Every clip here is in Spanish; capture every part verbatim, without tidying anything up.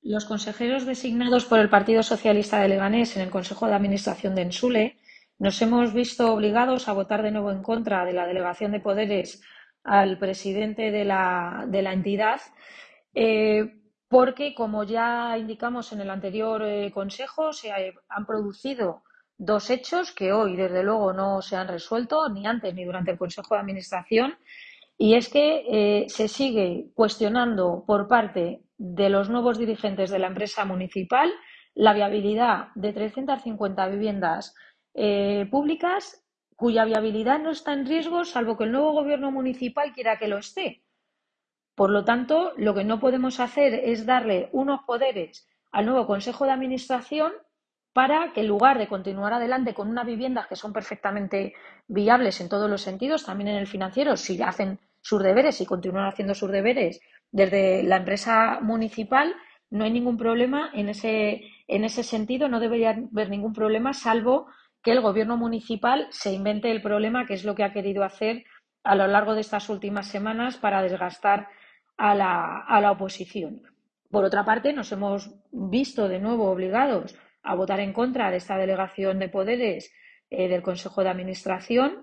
Los consejeros designados por el Partido Socialista de Leganés en el Consejo de Administración de Ensule nos hemos visto obligados a votar de nuevo en contra de la delegación de poderes al presidente de la, de la entidad, eh, porque, como ya indicamos en el anterior eh, Consejo, se ha- han producido dos hechos que hoy, desde luego, no se han resuelto, ni antes ni durante el Consejo de Administración, y es que eh, se sigue cuestionando por parte de los nuevos dirigentes de la empresa municipal la viabilidad de trescientas cincuenta viviendas eh, públicas cuya viabilidad no está en riesgo salvo que el nuevo gobierno municipal quiera que lo esté. Por lo tanto, lo que no podemos hacer es darle unos poderes al nuevo Consejo de Administración para que, en lugar de continuar adelante con unas viviendas que son perfectamente viables en todos los sentidos, también en el financiero, si hacen sus deberes y continúan haciendo sus deberes desde la empresa municipal, no hay ningún problema en ese, en ese sentido, no debería haber ningún problema, salvo que el gobierno municipal se invente el problema, que es lo que ha querido hacer a lo largo de estas últimas semanas para desgastar a la, a la oposición. Por otra parte, nos hemos visto de nuevo obligados a votar en contra de esta delegación de poderes eh, del Consejo de Administración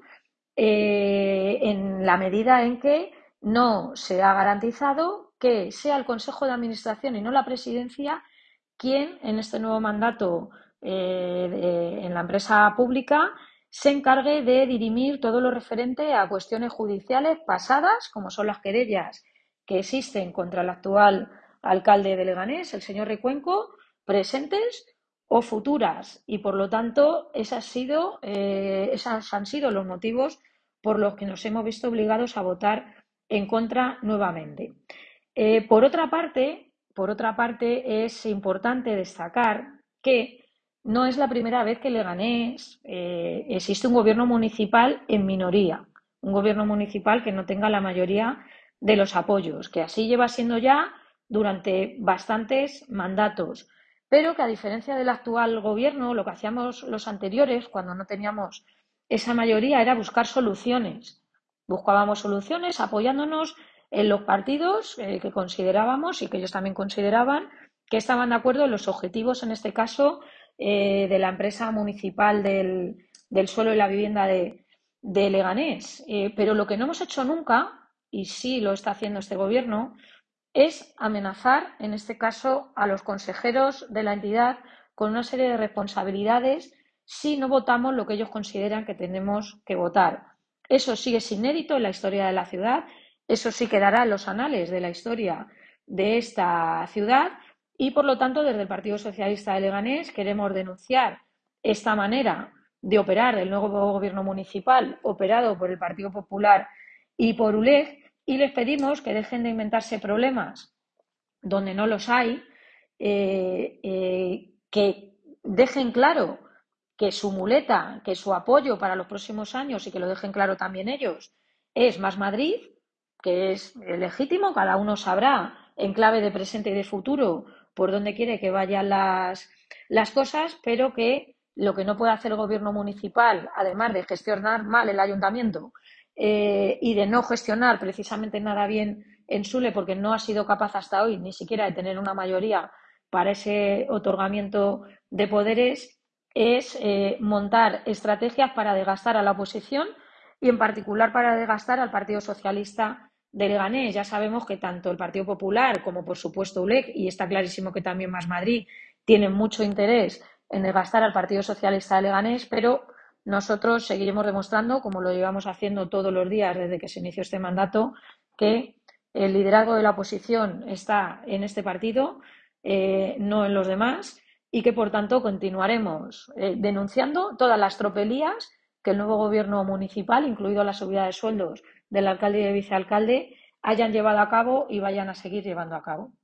eh, en la medida en que no se ha garantizado que sea el Consejo de Administración y no la Presidencia quien en este nuevo mandato eh, de, en la empresa pública se encargue de dirimir todo lo referente a cuestiones judiciales pasadas, como son las querellas que existen contra el actual alcalde de Leganés, el señor Recuenco, presentes o futuras. Y, por lo tanto, esas, sido, eh, esas han sido los motivos por los que nos hemos visto obligados a votar en contra nuevamente. Eh, por otra parte, por otra parte, es importante destacar que no es la primera vez que en Leganés eh, existe un gobierno municipal en minoría, un gobierno municipal que no tenga la mayoría de los apoyos, que así lleva siendo ya durante bastantes mandatos, pero que, a diferencia del actual gobierno, lo que hacíamos los anteriores cuando no teníamos esa mayoría era buscar soluciones. Buscábamos soluciones apoyándonos en los partidos eh, que considerábamos y que ellos también consideraban que estaban de acuerdo en los objetivos, en este caso, eh, de la empresa municipal del, del suelo y la vivienda de, de Leganés. Eh, pero lo que no hemos hecho nunca, y sí lo está haciendo este gobierno, es amenazar, en este caso, a los consejeros de la entidad con una serie de responsabilidades si no votamos lo que ellos consideran que tenemos que votar. Eso sí es inédito en la historia de la ciudad, eso sí quedará en los anales de la historia de esta ciudad y, por lo tanto, desde el Partido Socialista de Leganés queremos denunciar esta manera de operar del nuevo gobierno municipal operado por el Partido Popular y por U L E G, y les pedimos que dejen de inventarse problemas donde no los hay, eh, eh, que dejen claro que su muleta, que su apoyo para los próximos años, y que lo dejen claro también ellos, es Más Madrid, que es legítimo, cada uno sabrá en clave de presente y de futuro por dónde quiere que vayan las, las cosas, pero que lo que no puede hacer el gobierno municipal, además de gestionar mal el ayuntamiento eh, y de no gestionar precisamente nada bien en Sule, porque no ha sido capaz hasta hoy ni siquiera de tener una mayoría para ese otorgamiento de poderes, es eh, montar estrategias para desgastar a la oposición y, en particular, para desgastar al Partido Socialista de Leganés. Ya sabemos que tanto el Partido Popular como, por supuesto, U L E G, y está clarísimo que también Más Madrid, tienen mucho interés en desgastar al Partido Socialista de Leganés, pero nosotros seguiremos demostrando, como lo llevamos haciendo todos los días desde que se inició este mandato, que el liderazgo de la oposición está en este partido, eh, no en los demás, y que, por tanto, continuaremos eh, denunciando todas las tropelías que el nuevo gobierno municipal, incluido la subida de sueldos del alcalde y del vicealcalde, hayan llevado a cabo y vayan a seguir llevando a cabo.